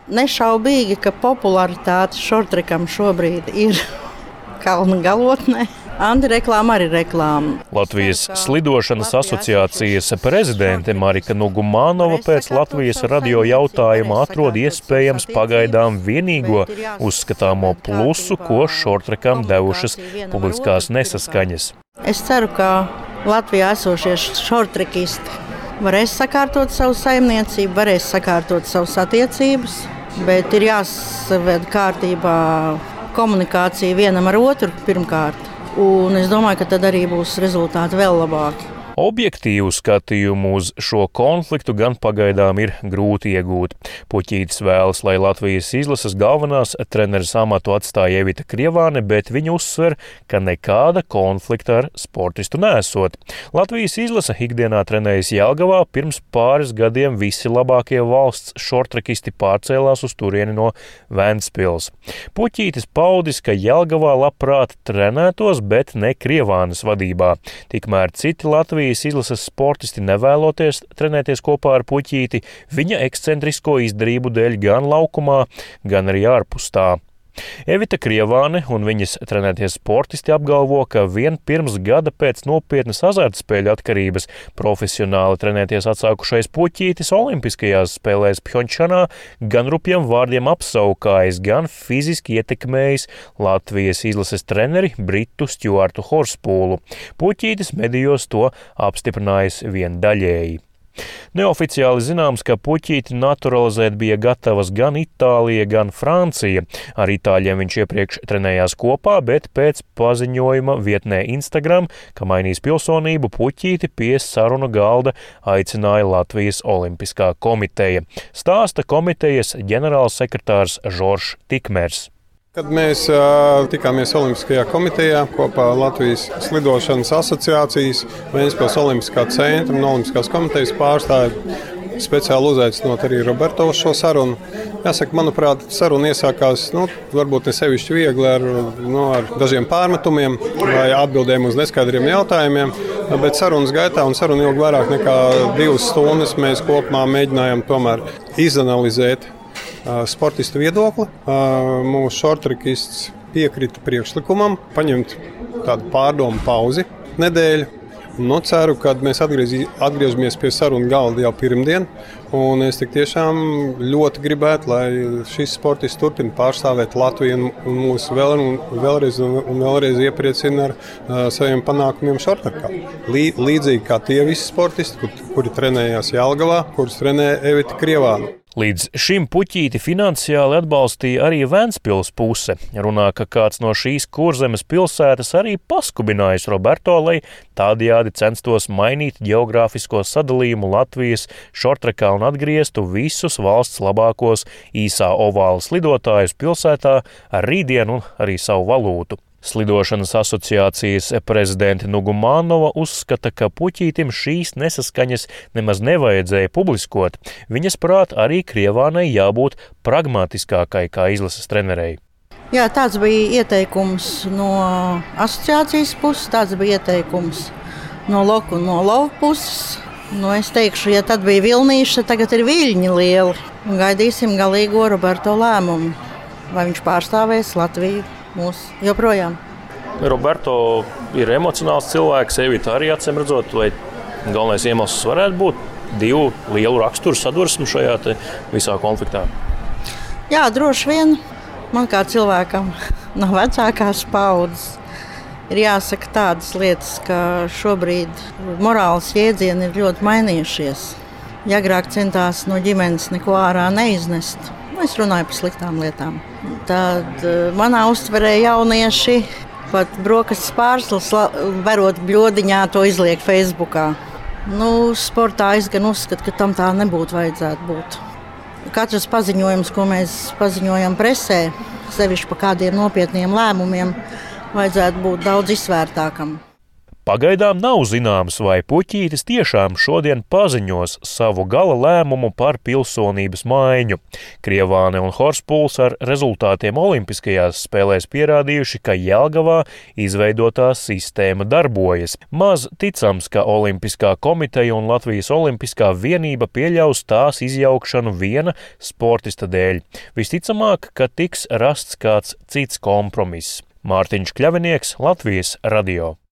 Nešaubīgi, ka popularitāte šortrekam šobrīd ir kalna galotnē. Antireklāma arī reklāma. Latvijas slidošanas asociācijas prezidente Marika Nugumānova pēc Latvijas radio jautājuma atrod iespējams pagaidām vienīgo uzskatāmo plusu, ko šortrekam devušas publiskās nesaskaņas. Es ceru, ka Latvijā esošie šortrekisti varēs sakārtot savu saimniecību, varēs sakārtot savas attiecības, bet ir jāsaved kārtībā komunikācija vienam ar otru pirmkārt. Un es domāju, ka tad arī būs rezultāti vēl labāki. Objektīvu skatījumu uz šo konfliktu gan pagaidām ir grūti iegūt. Puķītis vēlas, lai Latvijas izlases galvenās treneris amatu atstāja Evita Krievāne, bet viņa uzsver, ka nekāda konflikta ar sportistu nesot. Latvijas izlase ikdienā trenējas Jelgavā, pirms pāris gadiem visi labākie valsts šortrekisti pārcēlās uz turieni no Ventspils. Puķītis paudis, ka Jelgavā labprāt trenētos, bet ne Krievānes vadībā. Tikmēr citi Latvijas izlases sportisti nevēloties trenēties kopā ar Puķīti viņa ekscentrisko izdarību dēļ gan laukumā, gan arī ārpus tā. Evita Krievāne un viņas trenēties sportisti apgalvo, ka vien pirms gada pēc nopietnas azartspēļu atkarības profesionāli trenēties atsākušais Puķītis olimpiskajās spēlēs Pjončanā gan rupjiem vārdiem apsaukājis, gan fiziski ietekmējis Latvijas izlases treneri Britu Stjuartu Horspūlu. Puķītis medijos to apstiprinājis vien daļēji. Neoficiāli zināms, ka Puķīti naturalizēt bija gatavas gan Itālija, gan Francija. Ar itāļiem viņš iepriekš trenējās kopā, bet pēc paziņojuma vietnē Instagram, ka mainīs pilsonību, Puķīti pie sarunu galda aicināja Latvijas Olimpiskā komiteja. Stāsta komitejas ģenerālsekretārs Žoržs Tikmers. Kad mēs tikāmies Olimpiskajā komitejā kopā ar Latvijas slidošanas asociācijas, Ventspils Olimpiskā centra un Olimpiskās komitejas pārstāvi speciāli uzaicinot arī Roberto uz šo sarunu. Jāsaka, manuprāt, saruna iesākās varbūt ne sevišķi viegli ar dažiem pārmetumiem vai atbildēm uz neskaidriem jautājumiem, bet sarunas gaitā un saruna ilgi vairāk nekā 2 stundas mēs kopumā mēģinājām tomēr izanalizēt sportistu viedokli. Mūsu šortrekists piekrita priekšlikumam paņemt tādu pārdomu pauzi nedēļu. Ceru, ka mēs atgriežamies pie sarunu galda jau pirmdien. Un es tik tiešām ļoti gribētu, lai šis sportists turpina pārstāvēt Latviju un mūs vēlreiz iepriecina ar saviem panākumiem šortrekā. Līdzīgi kā tie visi sportisti, kuri trenējās Jelgavā, kurus trenē Evita Krievāne. Līdz šim Puķīti finansiāli atbalstīja arī Ventspils puse. Runā, ka kāds no šīs Kurzemes pilsētas arī paskubinājis Roberto, lai tādējādi censtos mainīt ģeogrāfisko sadalījumu Latvijas šortrekā un atgrieztu visus valsts labākos īsā ovāla slidotājus pilsētā ar rītdienu un arī savu valūtu. Slidošanas asociācijas prezidente Nugumānova uzskata, ka Puķītim šīs nesaskaņas nemaz nevajadzēja publiskot. Viņas prāt arī Krievānei jābūt pragmatiskākai kā izlases trenerei. Jā, tāds bija ieteikums no asociācijas puses, tāds bija ieteikums no Loku un no Lovu puses. Es teikšu, ja tad bija vilnīši, tagad ir viļņi lieli. Gaidīsim galīgo Roberto lēmumu, vai viņš pārstāvēs Latviju. Mūs joprojām. Roberto ir emocionāls cilvēks, Evita arī acīm redzot, vai galvenais iemesls varētu būt 2 lielu raksturu sadursmi šajā visā konfliktā? Jā, droši vien. Man kā cilvēkam no vecākās paudzes ir jāsaka tādas lietas, ka šobrīd morāles jēdzieni ir ļoti mainījušies. Ja agrāk centās no ģimenes neko ārā neiznest, es runāju par sliktām lietām. Tad manā uztverē jaunieši pat brokastis pārslas, verot bļodiņā, to izliek Facebookā. Sportā es gan uzskatu, ka tam tā nebūtu vajadzētu būt. Katrs paziņojums, ko mēs paziņojam presē, sevišķi par kādiem nopietniem lēmumiem, vajadzētu būt daudz izsvērtākam. Pagaidām nav zināms, vai Puķītis tiešām šodien paziņos savu gala lēmumu par pilsonības maiņu. Krievāne un Horspuls ar rezultātiem olimpiskajās spēlēs pierādījuši, ka Jelgavā izveidotā sistēma darbojas. Maz ticams, ka Olimpiskā komiteja un Latvijas Olimpiskā vienība pieļaus tās izjaukšanu viena sportista dēļ. Visticamāk, ka tiks rasts kāds cits kompromiss. Mārtiņš Kļavinieks, Latvijas radio.